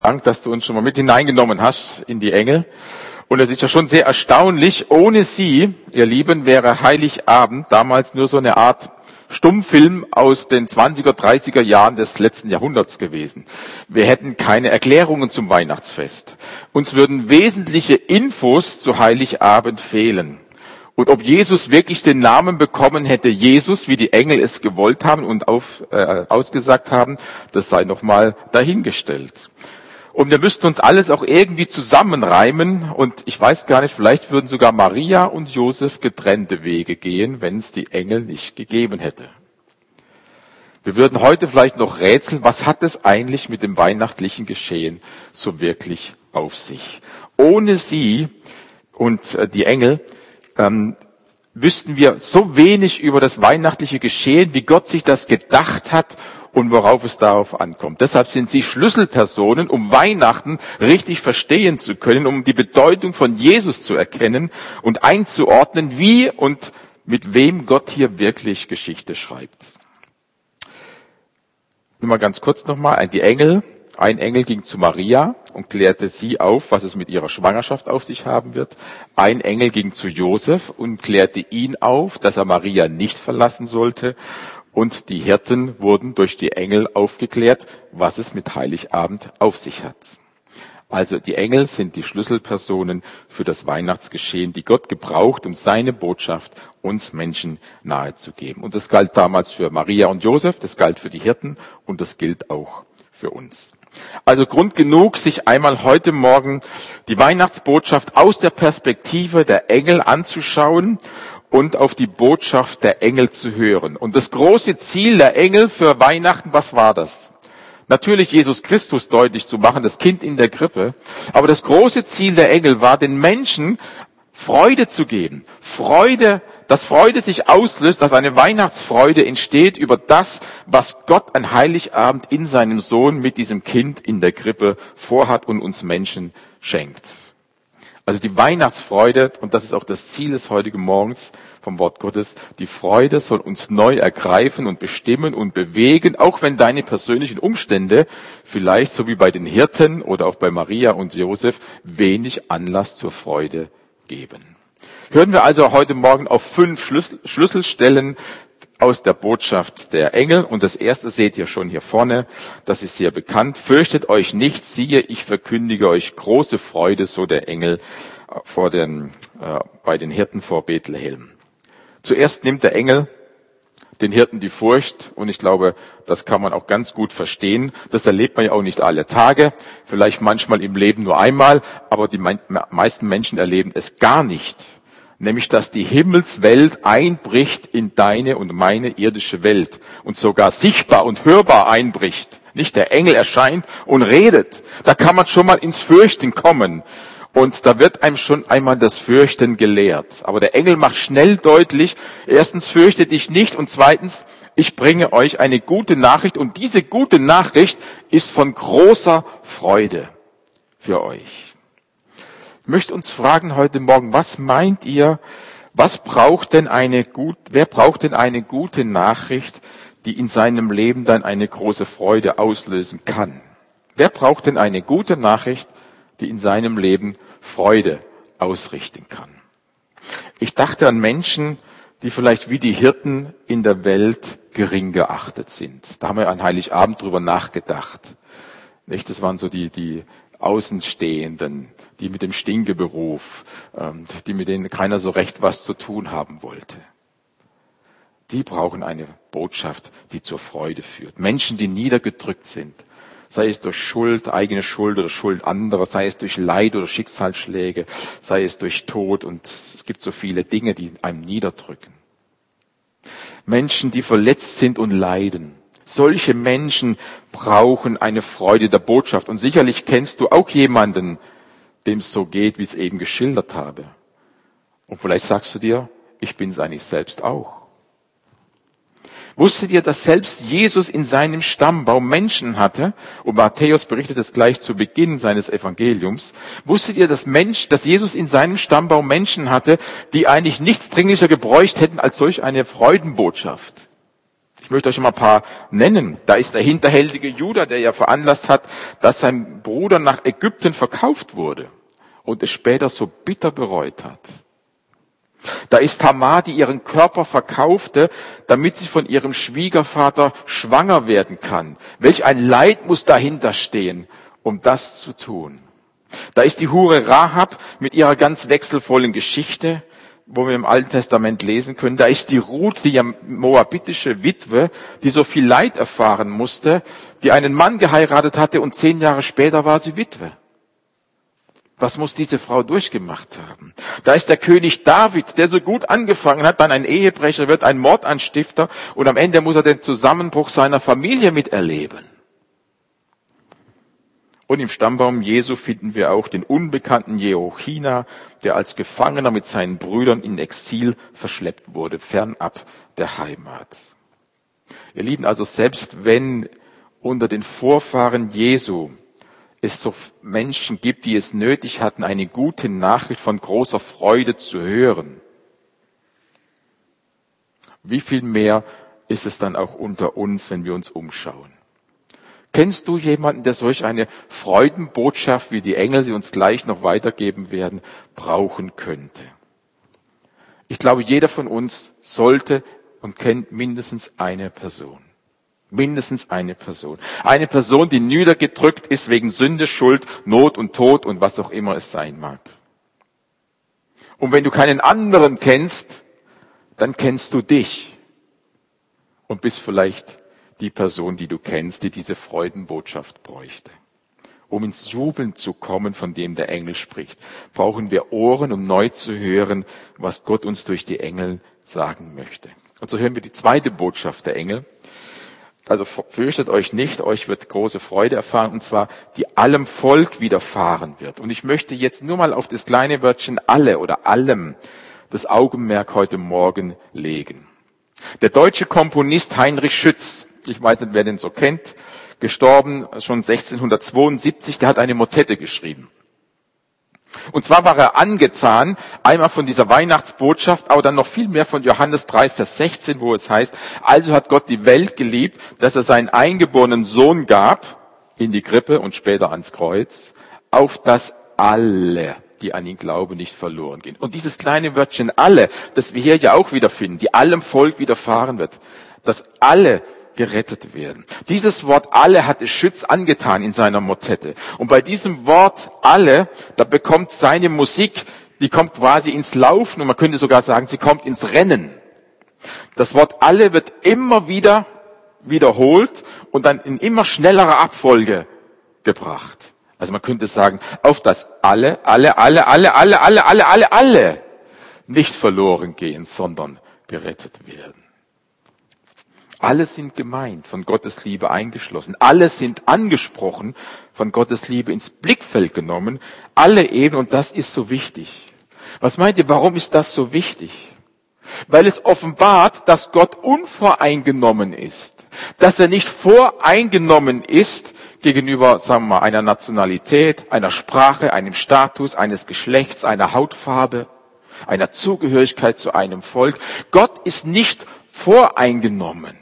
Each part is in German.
Dank, dass du uns schon mal mit hineingenommen hast in die Engel. Und es ist ja schon sehr erstaunlich, ohne sie, ihr Lieben, wäre Heiligabend damals nur so eine Art Stummfilm aus den 20er, 30er Jahren des letzten Jahrhunderts gewesen. Wir hätten keine Erklärungen zum Weihnachtsfest. Uns würden wesentliche Infos zu Heiligabend fehlen. Und ob Jesus wirklich den Namen bekommen hätte, Jesus, wie die Engel es gewollt haben und ausgesagt haben, das sei nochmal dahingestellt. Und wir müssten uns alles auch irgendwie zusammenreimen. Und ich weiß gar nicht, vielleicht würden sogar Maria und Josef getrennte Wege gehen, wenn es die Engel nicht gegeben hätte. Wir würden heute vielleicht noch rätseln, was hat es eigentlich mit dem weihnachtlichen Geschehen so wirklich auf sich? Ohne sie und die Engel wüssten wir so wenig über das weihnachtliche Geschehen, wie Gott sich das gedacht hat und worauf es darauf ankommt. Deshalb sind sie Schlüsselpersonen, um Weihnachten richtig verstehen zu können, um die Bedeutung von Jesus zu erkennen und einzuordnen, wie und mit wem Gott hier wirklich Geschichte schreibt. Nur mal ganz kurz nochmal, die Engel. Ein Engel ging zu Maria und klärte sie auf, was es mit ihrer Schwangerschaft auf sich haben wird. Ein Engel ging zu Josef und klärte ihn auf, dass er Maria nicht verlassen sollte. Und die Hirten wurden durch die Engel aufgeklärt, was es mit Heiligabend auf sich hat. Also die Engel sind die Schlüsselpersonen für das Weihnachtsgeschehen, die Gott gebraucht, um seine Botschaft uns Menschen nahezugeben. Und das galt damals für Maria und Josef, das galt für die Hirten und das gilt auch für uns. Also Grund genug, sich einmal heute Morgen die Weihnachtsbotschaft aus der Perspektive der Engel anzuschauen und auf die Botschaft der Engel zu hören. Und das große Ziel der Engel für Weihnachten, was war das? Natürlich Jesus Christus deutlich zu machen, das Kind in der Krippe. Aber das große Ziel der Engel war, den Menschen Freude zu geben. Freude, dass Freude sich auslöst, dass eine Weihnachtsfreude entsteht über das, was Gott an Heiligabend in seinem Sohn mit diesem Kind in der Krippe vorhat und uns Menschen schenkt. Also die Weihnachtsfreude, und das ist auch das Ziel des heutigen Morgens vom Wort Gottes, die Freude soll uns neu ergreifen und bestimmen und bewegen, auch wenn deine persönlichen Umstände vielleicht, so wie bei den Hirten oder auch bei Maria und Josef, wenig Anlass zur Freude geben. Hören wir also heute Morgen auf 5 Schlüsselstellen aus der Botschaft der Engel. Und das erste seht ihr schon hier vorne, das ist sehr bekannt. Fürchtet euch nicht, siehe, ich verkündige euch große Freude, so der Engel bei den Hirten vor Bethlehem. Zuerst nimmt der Engel den Hirten die Furcht, und ich glaube, das kann man auch ganz gut verstehen. Das erlebt man ja auch nicht alle Tage, vielleicht manchmal im Leben nur einmal, aber die meisten Menschen erleben es gar nicht. Nämlich, dass die Himmelswelt einbricht in deine und meine irdische Welt und sogar sichtbar und hörbar einbricht. Nicht der Engel erscheint und redet. Da kann man schon mal ins Fürchten kommen. Und da wird einem schon einmal das Fürchten gelehrt. Aber der Engel macht schnell deutlich, erstens, fürchte dich nicht, und zweitens, ich bringe euch eine gute Nachricht, und diese gute Nachricht ist von großer Freude für euch. Ich möchte uns fragen heute Morgen, was meint ihr, wer braucht denn eine gute Nachricht, die in seinem Leben dann eine große Freude auslösen kann? Wer braucht denn eine gute Nachricht, die in seinem Leben Freude ausrichten kann? Ich dachte an Menschen, die vielleicht wie die Hirten in der Welt gering geachtet sind. Da haben wir an Heiligabend drüber nachgedacht. Nicht? Das waren so die Außenstehenden, die mit dem Stinkeberuf, mit denen keiner so recht was zu tun haben wollte. Die brauchen eine Botschaft, die zur Freude führt. Menschen, die niedergedrückt sind, sei es durch Schuld, eigene Schuld oder Schuld anderer, sei es durch Leid oder Schicksalsschläge, sei es durch Tod, und es gibt so viele Dinge, die einem niederdrücken. Menschen, die verletzt sind und leiden. Solche Menschen brauchen eine Freude der Botschaft. Und sicherlich kennst du auch jemanden, dem es so geht, wie ich es eben geschildert habe. Und vielleicht sagst du dir, ich bin es eigentlich selbst auch. Wusstet ihr, dass selbst Jesus in seinem Stammbaum Menschen hatte? Und Matthäus berichtet es gleich zu Beginn seines Evangeliums. Wusstet ihr, dass Jesus in seinem Stammbaum Menschen hatte, die eigentlich nichts dringlicher gebräucht hätten als solch eine Freudenbotschaft? Ich möchte euch mal ein paar nennen. Da ist der hinterhältige Judah, der ja veranlasst hat, dass sein Bruder nach Ägypten verkauft wurde und es später so bitter bereut hat. Da ist Tamar, die ihren Körper verkaufte, damit sie von ihrem Schwiegervater schwanger werden kann. Welch ein Leid muss dahinter stehen, um das zu tun. Da ist die Hure Rahab mit ihrer ganz wechselvollen Geschichte, wo wir im Alten Testament lesen können. Da ist die Ruth, die moabitische Witwe, die so viel Leid erfahren musste, die einen Mann geheiratet hatte und 10 Jahre später war sie Witwe. Was muss diese Frau durchgemacht haben? Da ist der König David, der so gut angefangen hat, dann ein Ehebrecher wird, ein Mordanstifter und am Ende muss er den Zusammenbruch seiner Familie miterleben. Und im Stammbaum Jesu finden wir auch den unbekannten Jehochina, der als Gefangener mit seinen Brüdern in Exil verschleppt wurde, fernab der Heimat. Ihr Lieben, also selbst wenn unter den Vorfahren Jesu es so Menschen gibt, die es nötig hatten, eine gute Nachricht von großer Freude zu hören, wie viel mehr ist es dann auch unter uns, wenn wir uns umschauen? Kennst du jemanden, der solch eine Freudenbotschaft, wie die Engel sie uns gleich noch weitergeben werden, brauchen könnte? Ich glaube, jeder von uns sollte und kennt mindestens eine Person. Mindestens eine Person. Eine Person, die niedergedrückt ist wegen Sünde, Schuld, Not und Tod und was auch immer es sein mag. Und wenn du keinen anderen kennst, dann kennst du dich und bist vielleicht die Person, die du kennst, die diese Freudenbotschaft bräuchte. Um ins Jubeln zu kommen, von dem der Engel spricht, brauchen wir Ohren, um neu zu hören, was Gott uns durch die Engel sagen möchte. Und so hören wir die zweite Botschaft der Engel. Also fürchtet euch nicht, euch wird große Freude erfahren, und zwar die allem Volk widerfahren wird. Und ich möchte jetzt nur mal auf das kleine Wörtchen alle oder allem das Augenmerk heute Morgen legen. Der deutsche Komponist Heinrich Schütz, ich weiß nicht, wer den so kennt, gestorben schon 1672, der hat eine Motette geschrieben. Und zwar war er angetan, einmal von dieser Weihnachtsbotschaft, aber dann noch viel mehr von Johannes 3, Vers 16, wo es heißt, also hat Gott die Welt geliebt, dass er seinen eingeborenen Sohn gab, in die Krippe und später ans Kreuz, auf dass alle, die an ihn glauben, nicht verloren gehen. Und dieses kleine Wörtchen alle, das wir hier ja auch wiederfinden, die allem Volk widerfahren wird, dass alle gerettet werden. Dieses Wort alle hatte Schütz angetan in seiner Motette. Und bei diesem Wort alle, da bekommt seine Musik, die kommt quasi ins Laufen und man könnte sogar sagen, sie kommt ins Rennen. Das Wort alle wird immer wieder wiederholt und dann in immer schnellerer Abfolge gebracht. Also man könnte sagen, auf das alle nicht verloren gehen, sondern gerettet werden. Alle sind gemeint, von Gottes Liebe eingeschlossen. Alle sind angesprochen, von Gottes Liebe ins Blickfeld genommen. Alle eben, und das ist so wichtig. Was meint ihr, warum ist das so wichtig? Weil es offenbart, dass Gott unvoreingenommen ist. Dass er nicht voreingenommen ist gegenüber, sagen wir mal, einer Nationalität, einer Sprache, einem Status, eines Geschlechts, einer Hautfarbe, einer Zugehörigkeit zu einem Volk. Gott ist nicht voreingenommen.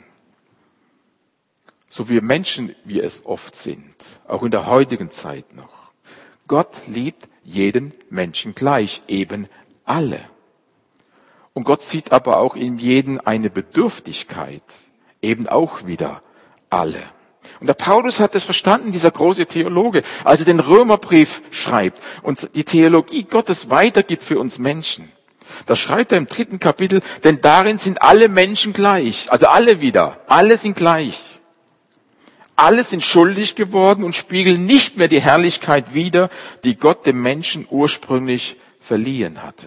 So wie Menschen, wie es oft sind, auch in der heutigen Zeit noch. Gott liebt jeden Menschen gleich, eben alle. Und Gott sieht aber auch in jedem eine Bedürftigkeit, eben auch wieder alle. Und der Paulus hat es verstanden, dieser große Theologe, als er den Römerbrief schreibt und die Theologie Gottes weitergibt für uns Menschen. Da schreibt er im 3. Kapitel, denn darin sind alle Menschen gleich, also alle wieder, alle sind gleich. Alle sind schuldig geworden und spiegeln nicht mehr die Herrlichkeit wider, die Gott dem Menschen ursprünglich verliehen hatte.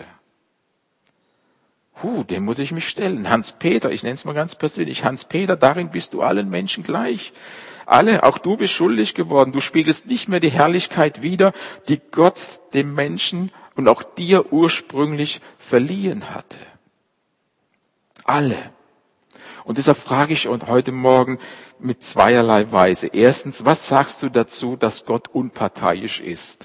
Dem muss ich mich stellen. Hans-Peter, ich nenne es mal ganz persönlich, Hans-Peter, darin bist du allen Menschen gleich. Alle, auch du bist schuldig geworden. Du spiegelst nicht mehr die Herrlichkeit wider, die Gott dem Menschen und auch dir ursprünglich verliehen hatte. Alle. Und deshalb frage ich euch heute Morgen mit zweierlei Weise. Erstens, was sagst du dazu, dass Gott unparteiisch ist?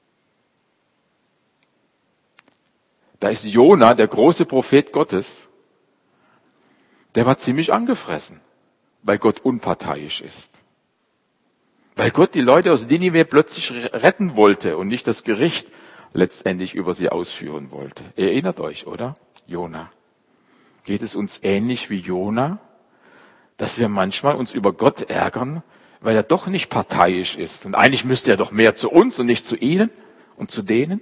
Da ist Jona, der große Prophet Gottes, der war ziemlich angefressen. weil Gott unparteiisch ist. Weil Gott die Leute aus Ninive plötzlich retten wollte und nicht das Gericht letztendlich über sie ausführen wollte. Ihr erinnert euch, oder? Jona. Geht es uns ähnlich wie Jona, dass wir manchmal uns über Gott ärgern, weil er doch nicht parteiisch ist. Und eigentlich müsste er doch mehr zu uns und nicht zu ihnen und zu denen.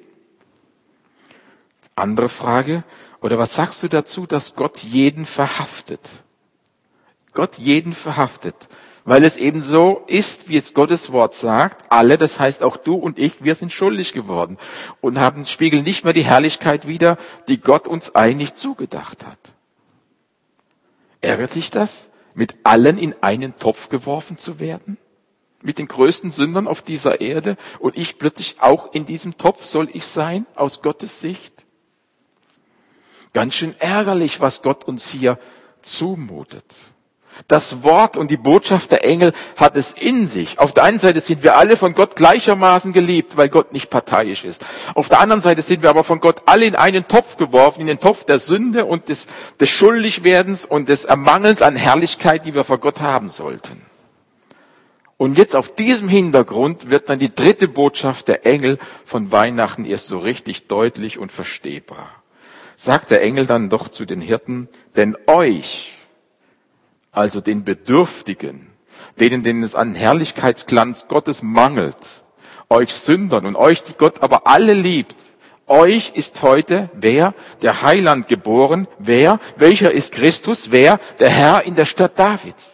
Andere Frage, oder was sagst du dazu, dass Gott jeden verhaftet? Gott jeden verhaftet, weil es eben so ist, wie es Gottes Wort sagt, alle, das heißt auch du und ich, wir sind schuldig geworden und spiegeln nicht mehr die Herrlichkeit wider, die Gott uns eigentlich zugedacht hat. Ärgert dich das, mit allen in einen Topf geworfen zu werden? Mit den größten Sündern auf dieser Erde und ich plötzlich auch in diesem Topf soll ich sein, aus Gottes Sicht? Ganz schön ärgerlich, was Gott uns hier zumutet. Das Wort und die Botschaft der Engel hat es in sich. Auf der einen Seite sind wir alle von Gott gleichermaßen geliebt, weil Gott nicht parteiisch ist. Auf der anderen Seite sind wir aber von Gott alle in einen Topf geworfen, in den Topf der Sünde und des Schuldigwerdens und des Ermangelns an Herrlichkeit, die wir vor Gott haben sollten. Und jetzt auf diesem Hintergrund wird dann die dritte Botschaft der Engel von Weihnachten erst so richtig deutlich und verstehbar. Sagt der Engel dann doch zu den Hirten, denn euch, also den Bedürftigen, denen es an Herrlichkeitsglanz Gottes mangelt, euch Sündern und euch, die Gott aber alle liebt, euch ist heute wer? Der Heiland geboren. Wer? Welcher ist Christus? Wer? Der Herr in der Stadt Davids.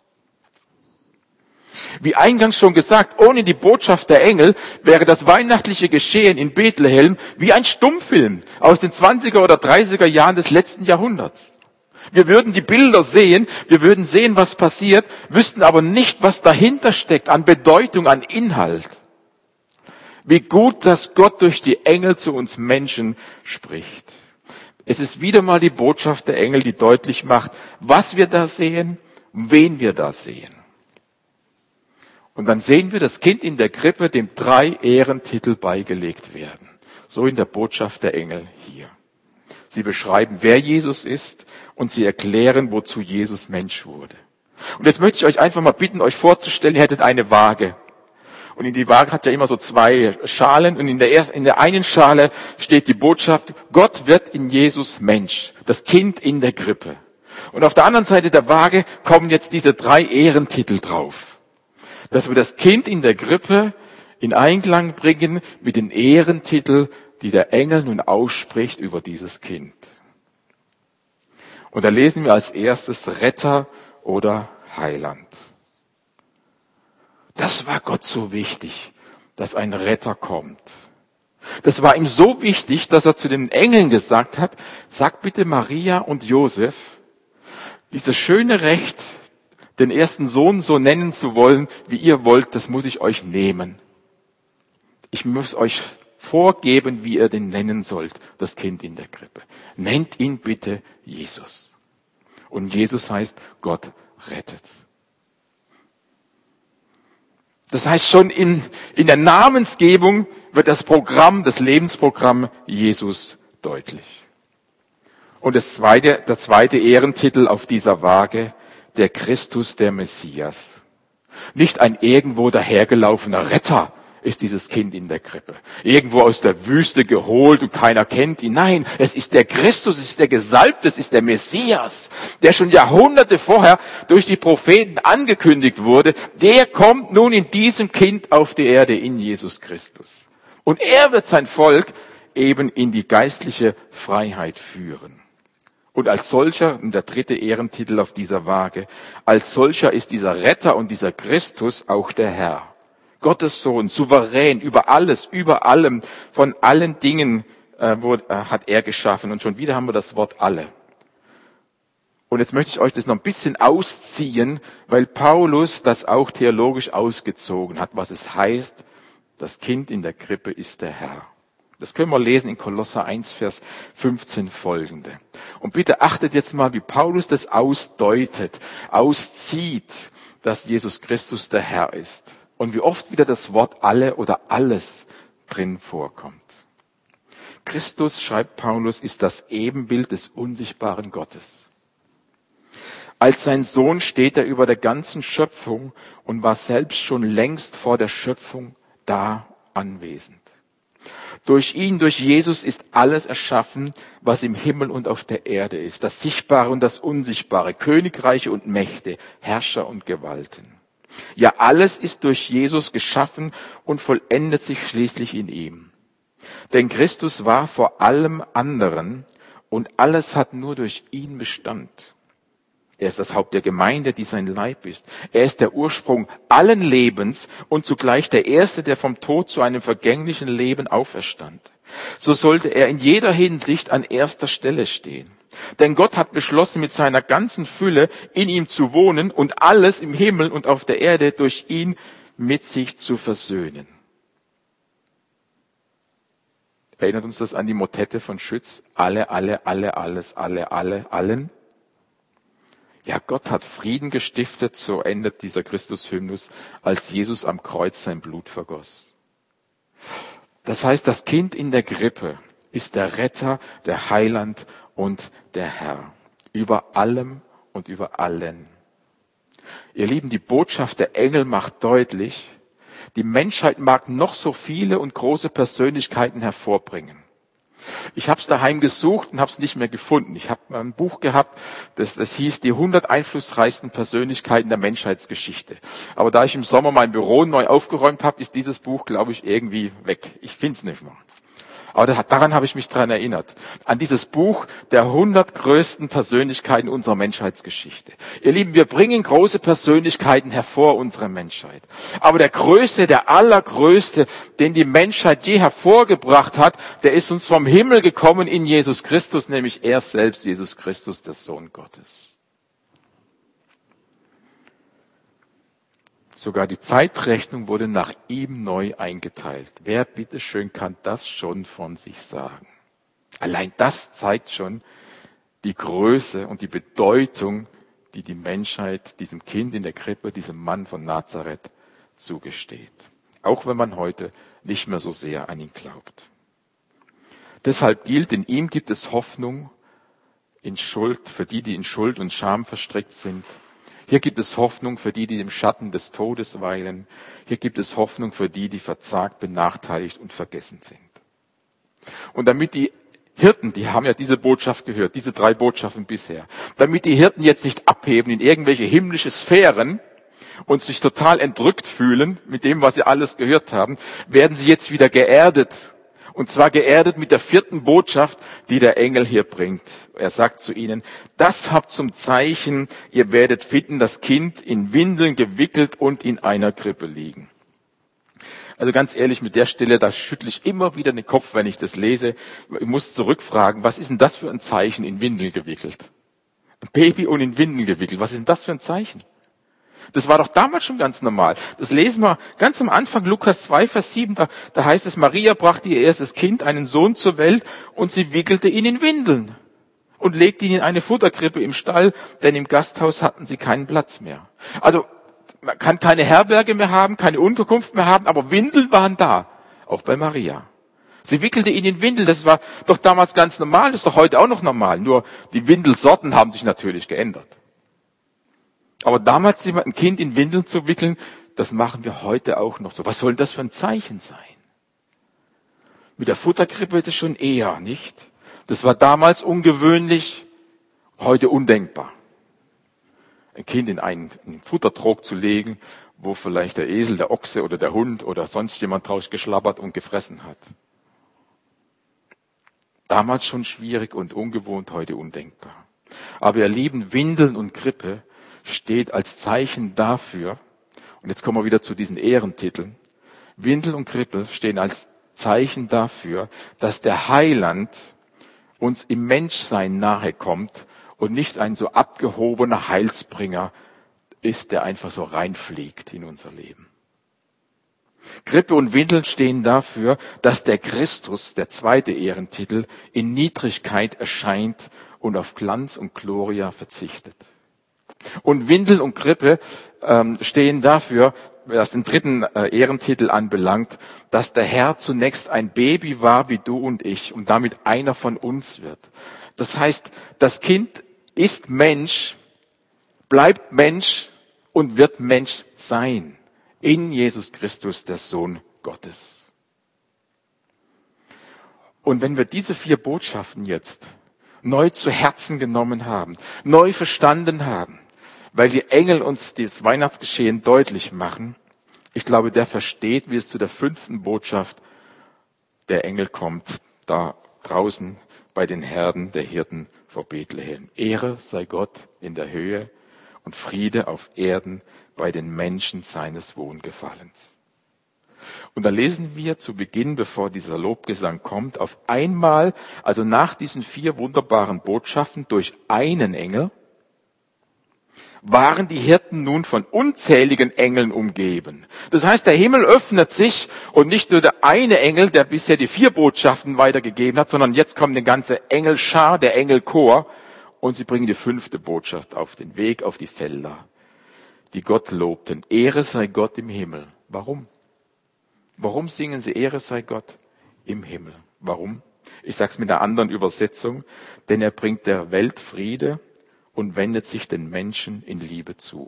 Wie eingangs schon gesagt, ohne die Botschaft der Engel wäre das weihnachtliche Geschehen in Bethlehem wie ein Stummfilm aus den 20er oder 30er Jahren des letzten Jahrhunderts. Wir würden die Bilder sehen, wir würden sehen, was passiert, wüssten aber nicht, was dahinter steckt, an Bedeutung, an Inhalt. Wie gut, dass Gott durch die Engel zu uns Menschen spricht. Es ist wieder mal die Botschaft der Engel, die deutlich macht, was wir da sehen, wen wir da sehen. Und dann sehen wir das Kind in der Krippe, dem 3 Ehrentitel beigelegt werden. So in der Botschaft der Engel hier. Sie beschreiben, wer Jesus ist und sie erklären, wozu Jesus Mensch wurde. Und jetzt möchte ich euch einfach mal bitten, euch vorzustellen, ihr hättet eine Waage. Und in die Waage hat ja immer so 2 Schalen und in der einen Schale steht die Botschaft, Gott wird in Jesus Mensch, das Kind in der Krippe. Und auf der anderen Seite der Waage kommen jetzt diese 3 Ehrentitel drauf. Dass wir das Kind in der Krippe in Einklang bringen mit den Ehrentiteln, die der Engel nun ausspricht über dieses Kind. Und da lesen wir als erstes Retter oder Heiland. Das war Gott so wichtig, dass ein Retter kommt. Das war ihm so wichtig, dass er zu den Engeln gesagt hat, sagt bitte Maria und Josef, dieses schöne Recht, den ersten Sohn so nennen zu wollen, wie ihr wollt, das muss ich euch nehmen. Ich muss euch vorgeben, wie ihr den nennen sollt, das Kind in der Krippe. Nennt ihn bitte Jesus. Und Jesus heißt, Gott rettet. Das heißt, schon in der Namensgebung wird das Lebensprogramm Jesus deutlich. Und der zweite Ehrentitel auf dieser Waage, der Christus, der Messias. Nicht ein irgendwo dahergelaufener Retter ist dieses Kind in der Krippe. Irgendwo aus der Wüste geholt und keiner kennt ihn. Nein, es ist der Christus, es ist der Gesalbte, es ist der Messias, der schon Jahrhunderte vorher durch die Propheten angekündigt wurde. Der kommt nun in diesem Kind auf die Erde, in Jesus Christus. Und er wird sein Volk eben in die geistliche Freiheit führen. Und als solcher, und der dritte Ehrentitel auf dieser Waage, als solcher ist dieser Retter und dieser Christus auch der Herr. Gottes Sohn, souverän, über alles, über allem, von allen Dingen hat er geschaffen. Und schon wieder haben wir das Wort alle. Und jetzt möchte ich euch das noch ein bisschen ausziehen, weil Paulus das auch theologisch ausgezogen hat, was es heißt, das Kind in der Krippe ist der Herr. Das können wir lesen in Kolosser 1, Vers 15 folgende. Und bitte achtet jetzt mal, wie Paulus das ausdeutet, auszieht, dass Jesus Christus der Herr ist. Und wie oft wieder das Wort alle oder alles drin vorkommt. Christus, schreibt Paulus, ist das Ebenbild des unsichtbaren Gottes. Als sein Sohn steht er über der ganzen Schöpfung und war selbst schon längst vor der Schöpfung da anwesend. Durch ihn, durch Jesus ist alles erschaffen, was im Himmel und auf der Erde ist, das Sichtbare und das Unsichtbare, Königreiche und Mächte, Herrscher und Gewalten. Ja, alles ist durch Jesus geschaffen und vollendet sich schließlich in ihm. Denn Christus war vor allem anderen und alles hat nur durch ihn Bestand. Er ist das Haupt der Gemeinde, die sein Leib ist. Er ist der Ursprung allen Lebens und zugleich der Erste, der vom Tod zu einem vergänglichen Leben auferstand. So sollte er in jeder Hinsicht an erster Stelle stehen. Denn Gott hat beschlossen, mit seiner ganzen Fülle in ihm zu wohnen und alles im Himmel und auf der Erde durch ihn mit sich zu versöhnen. Erinnert uns das an die Motette von Schütz? Alle, alles, allen. Ja, Gott hat Frieden gestiftet, so endet dieser Christus-Hymnus, als Jesus am Kreuz sein Blut vergoss. Das heißt, das Kind in der Krippe ist der Retter, der Heiland und der Herr. Über allem und über allen. Ihr Lieben, die Botschaft der Engel macht deutlich, die Menschheit mag noch so viele und große Persönlichkeiten hervorbringen. Ich habe es daheim gesucht und habe es nicht mehr gefunden. Ich habe ein Buch gehabt, das hieß die 100 einflussreichsten Persönlichkeiten der Menschheitsgeschichte. Aber da ich im Sommer mein Büro neu aufgeräumt habe, ist dieses Buch, glaube ich, irgendwie weg. Ich finde es nicht mehr. Aber daran habe ich mich dran erinnert. An dieses Buch der 100 größten Persönlichkeiten unserer Menschheitsgeschichte. Ihr Lieben, wir bringen große Persönlichkeiten hervor, unsere Menschheit. Aber der Größte, der Allergrößte, den die Menschheit je hervorgebracht hat, der ist uns vom Himmel gekommen in Jesus Christus, nämlich er selbst, Jesus Christus, der Sohn Gottes. Sogar die Zeitrechnung wurde nach ihm neu eingeteilt. Wer bitteschön kann das schon von sich sagen? Allein das zeigt schon die Größe und die Bedeutung, die die Menschheit diesem Kind in der Krippe, diesem Mann von Nazareth zugesteht. Auch wenn man heute nicht mehr so sehr an ihn glaubt. Deshalb gilt, in ihm gibt es Hoffnung in Schuld, für die, die in Schuld und Scham verstrickt sind. Hier gibt es Hoffnung für die, die im Schatten des Todes weilen. Hier gibt es Hoffnung für die, die verzagt, benachteiligt und vergessen sind. Und damit die Hirten, die haben ja diese Botschaft gehört, diese 3 Botschaften bisher, damit die Hirten jetzt nicht abheben in irgendwelche himmlische Sphären und sich total entrückt fühlen mit dem, was sie alles gehört haben, werden sie jetzt wieder geerdet. Und zwar geerdet mit der 4. Botschaft, die der Engel hier bringt. Er sagt zu ihnen, das habt zum Zeichen, ihr werdet finden, das Kind in Windeln gewickelt und in einer Krippe liegen. Also ganz ehrlich, mit der Stelle, da schüttle ich immer wieder den Kopf, wenn ich das lese. Ich muss zurückfragen, was ist denn das für ein Zeichen, in Windeln gewickelt? Ein Baby und in Windeln gewickelt, was ist denn das für ein Zeichen? Das war doch damals schon ganz normal. Das lesen wir ganz am Anfang, Lukas 2, Vers 7, da heißt es, Maria brachte ihr erstes Kind, einen Sohn zur Welt, und sie wickelte ihn in Windeln und legte ihn in eine Futterkrippe im Stall, denn im Gasthaus hatten sie keinen Platz mehr. Also man kann keine Herberge mehr haben, keine Unterkunft mehr haben, aber Windeln waren da, auch bei Maria. Sie wickelte ihn in Windeln, das war doch damals ganz normal, das ist doch heute auch noch normal, nur die Windelsorten haben sich natürlich geändert. Aber damals ein Kind in Windeln zu wickeln, das machen wir heute auch noch so. Was soll das für ein Zeichen sein? Mit der Futterkrippe ist es schon eher, nicht? Das war damals ungewöhnlich, heute undenkbar. Ein Kind in einen Futtertrog zu legen, wo vielleicht der Esel, der Ochse oder der Hund oder sonst jemand draus geschlabbert und gefressen hat. Damals schon schwierig und ungewohnt, heute undenkbar. Aber ihr Lieben, Windeln und Krippe steht als Zeichen dafür, und jetzt kommen wir wieder zu diesen Ehrentiteln, Windel und Krippe stehen als Zeichen dafür, dass der Heiland uns im Menschsein nahe kommt und nicht ein so abgehobener Heilsbringer ist, der einfach so reinfliegt in unser Leben. Krippe und Windeln stehen dafür, dass der Christus, der 2. Ehrentitel, in Niedrigkeit erscheint und auf Glanz und Gloria verzichtet. Und Windeln und Krippe stehen dafür, was den 3. Ehrentitel anbelangt, dass der Herr zunächst ein Baby war wie du und ich und damit einer von uns wird. Das heißt, das Kind ist Mensch bleibt Mensch und wird Mensch sein. In Jesus Christus, der Sohn Gottes. Und wenn wir diese 4 Botschaften jetzt neu zu Herzen genommen haben, neu verstanden haben, weil die Engel uns das Weihnachtsgeschehen deutlich machen, ich glaube, der versteht, wie es zu der 5. Botschaft der Engel kommt, da draußen bei den Herden der Hirten vor Bethlehem. Ehre sei Gott in der Höhe und Friede auf Erden bei den Menschen seines Wohlgefallens. Und da lesen wir zu Beginn, bevor dieser Lobgesang kommt, auf einmal, also nach diesen 4 wunderbaren Botschaften durch einen Engel, waren die Hirten nun von unzähligen Engeln umgeben. Das heißt, der Himmel öffnet sich und nicht nur der eine Engel, der bisher die 4 Botschaften weitergegeben hat, sondern jetzt kommt eine ganze Engelschar, der Engelchor, und sie bringen die 5. Botschaft auf den Weg, auf die Felder, die Gott lobten. Ehre sei Gott im Himmel. Warum? Warum singen sie Ehre sei Gott im Himmel? Warum? Ich sage es mit einer anderen Übersetzung. Denn er bringt der Welt Friede und wendet sich den Menschen in Liebe zu.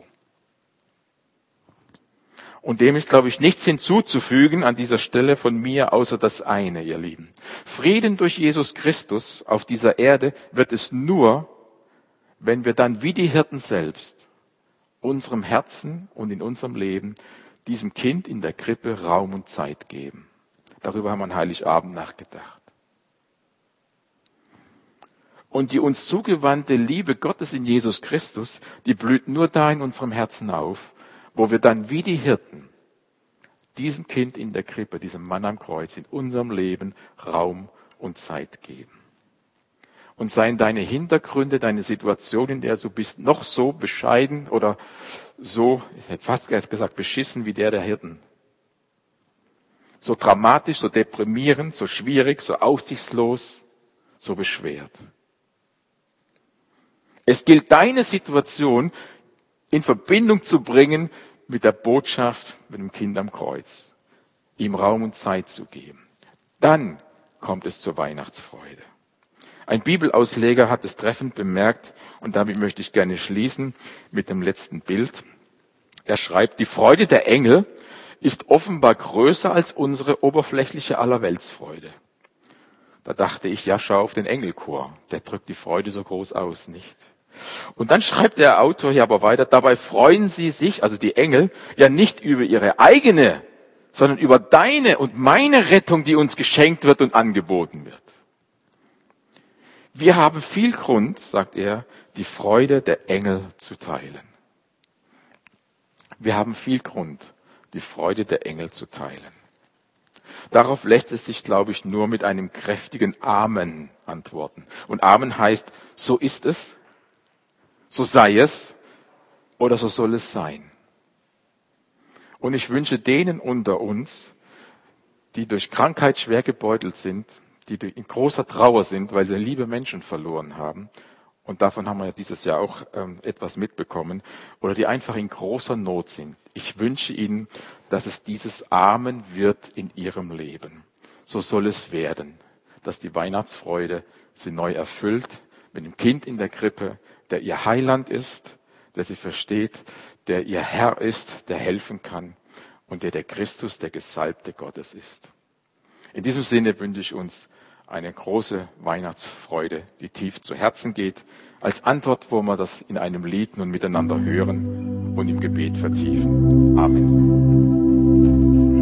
Und dem ist, glaube ich, nichts hinzuzufügen an dieser Stelle von mir, außer das eine, ihr Lieben. Frieden durch Jesus Christus auf dieser Erde wird es nur, wenn wir dann wie die Hirten selbst unserem Herzen und in unserem Leben diesem Kind in der Krippe Raum und Zeit geben. Darüber haben wir an Heiligabend nachgedacht. Und die uns zugewandte Liebe Gottes in Jesus Christus, die blüht nur da in unserem Herzen auf, wo wir dann wie die Hirten diesem Kind in der Krippe, diesem Mann am Kreuz in unserem Leben Raum und Zeit geben. Und seien deine Hintergründe, deine Situation, in der du bist, noch so bescheiden oder so, ich hätte fast gesagt, beschissen wie der Hirten. So dramatisch, so deprimierend, so schwierig, so aussichtslos, so beschwert. Es gilt, deine Situation in Verbindung zu bringen mit der Botschaft, mit dem Kind am Kreuz. Ihm Raum und Zeit zu geben. Dann kommt es zur Weihnachtsfreude. Ein Bibelausleger hat es treffend bemerkt, und damit möchte ich gerne schließen mit dem letzten Bild. Er schreibt, die Freude der Engel ist offenbar größer als unsere oberflächliche Allerweltsfreude. Da dachte ich, ja, schau auf den Engelchor, der drückt die Freude so groß aus, nicht? Und dann schreibt der Autor hier aber weiter, dabei freuen sie sich, also die Engel, ja nicht über ihre eigene, sondern über deine und meine Rettung, die uns geschenkt wird und angeboten wird. Wir haben viel Grund, sagt er, die Freude der Engel zu teilen. Wir haben viel Grund, die Freude der Engel zu teilen. Darauf lässt es sich, glaube ich, nur mit einem kräftigen Amen antworten. Und Amen heißt, so ist es, so sei es oder so soll es sein. Und ich wünsche denen unter uns, die durch Krankheit schwer gebeutelt sind, die in großer Trauer sind, weil sie liebe Menschen verloren haben, und davon haben wir ja dieses Jahr auch etwas mitbekommen, oder die einfach in großer Not sind. Ich wünsche ihnen, dass es dieses Amen wird in ihrem Leben. So soll es werden, dass die Weihnachtsfreude sie neu erfüllt mit dem Kind in der Krippe, der ihr Heiland ist, der sie versteht, der ihr Herr ist, der helfen kann und der Christus, der Gesalbte Gottes ist. In diesem Sinne wünsche ich uns eine große Weihnachtsfreude, die tief zu Herzen geht, als Antwort, wo wir das in einem Lied nun miteinander hören und im Gebet vertiefen. Amen.